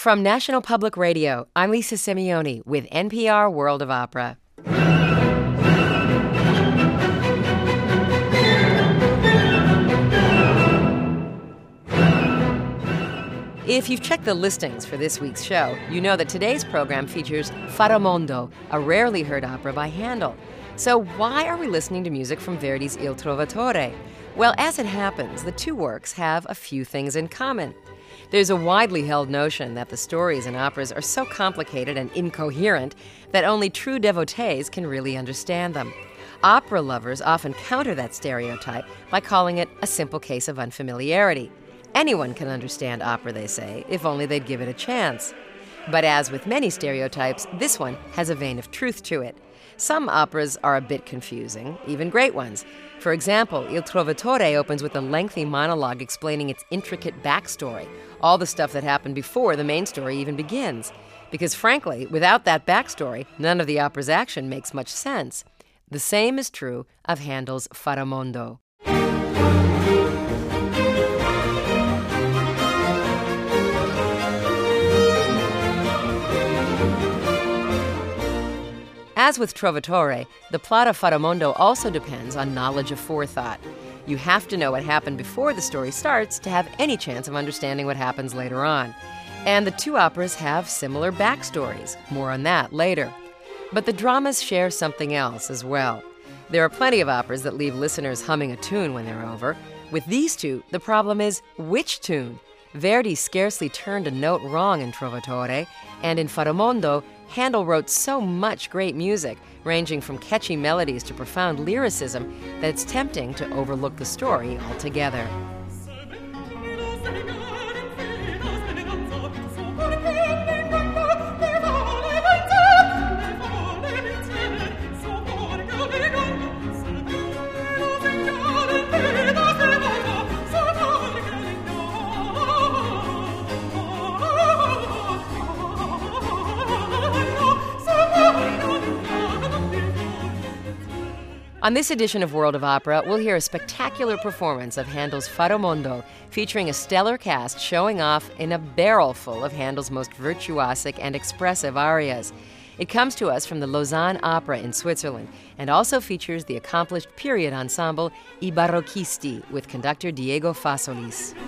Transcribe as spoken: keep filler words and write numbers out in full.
From National Public Radio, I'm Lisa Simeoni with N P R World of Opera. If you've checked the listings for this week's show, you know that today's program features Faramondo, a rarely heard opera by Handel. So why are we listening to music from Verdi's Il Trovatore? Well, as it happens, the two works have a few things in common. There's a widely held notion that the stories in operas are so complicated and incoherent that only true devotees can really understand them. Opera lovers often counter that stereotype by calling it a simple case of unfamiliarity. Anyone can understand opera, they say, if only they'd give it a chance. But as with many stereotypes, this one has a vein of truth to it. Some operas are a bit confusing, even great ones. For example, Il Trovatore opens with a lengthy monologue explaining its intricate backstory, all the stuff that happened before the main story even begins. Because frankly, without that backstory, none of the opera's action makes much sense. The same is true of Handel's Faramondo. As with Trovatore, the plot of Faramondo also depends on knowledge of forethought. You have to know what happened before the story starts to have any chance of understanding what happens later on. And the two operas have similar backstories. More on that later. But the dramas share something else as well. There are plenty of operas that leave listeners humming a tune when they're over. With these two, the problem is which tune? Verdi scarcely turned a note wrong in Trovatore, and in Faramondo, Handel wrote so much great music, ranging from catchy melodies to profound lyricism, that it's tempting to overlook the story altogether. On this edition of World of Opera, we'll hear a spectacular performance of Handel's Faramondo, featuring a stellar cast showing off in a barrel full of Handel's most virtuosic and expressive arias. It comes to us from the Lausanne Opera in Switzerland and also features the accomplished period ensemble I Barocchisti with conductor Diego Fasolis.